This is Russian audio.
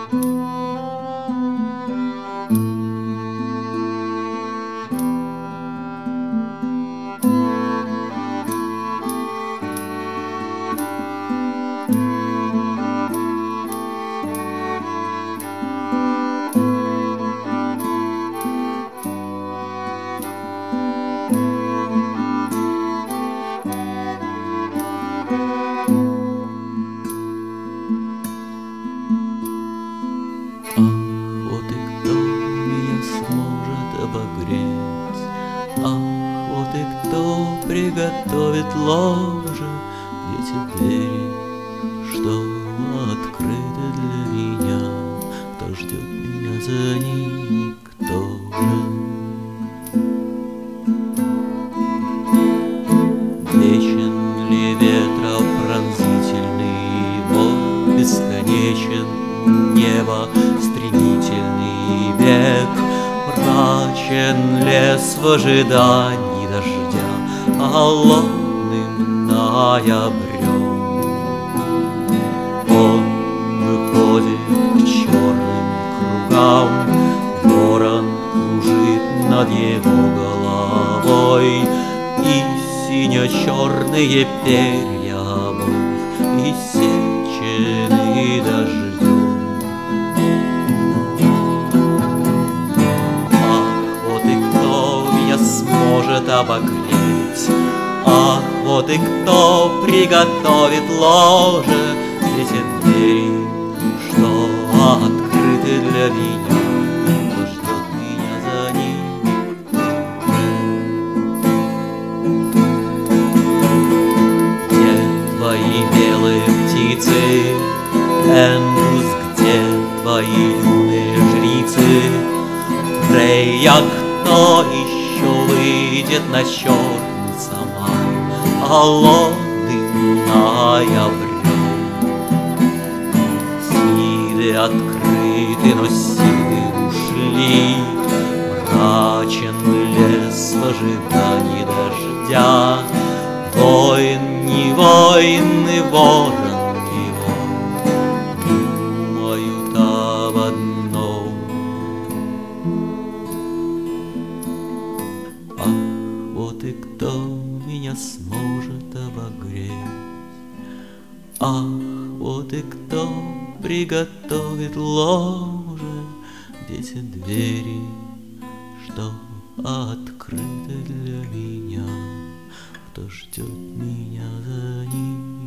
Вот и кто меня сможет обогреть? Ах, вот и кто приготовит ложе, где те двери, что открыты для меня? Кто ждет меня за ними, кто же? Вечен ли ветра пронзительный вой, бесконечен небо стремительный век, мрачен лес в ожидании дождя холодным ноябрем. Он выходит к черным кругам, ворон кружит над его головой, и сине-черные перья обув иссечены дождем. Сможет обогреть. Ах, вот и кто приготовит ложе, где те двери, что открыты для меня, кто ждет меня за ними. Где твои белые птицы, Эндус, где твои юные жрицы? Фрейя, кто еще выйдет на черный самай холодным ноябрем? Сиды открыты, но сиды ушли, мрачен лес в ожидании дождя. Воин не воин, и ворон не ворон, думают об одном. Вот и кто меня сможет обогреть? Ах, вот и кто приготовит ложе, где те двери, что открыты для меня, кто ждет меня за ними.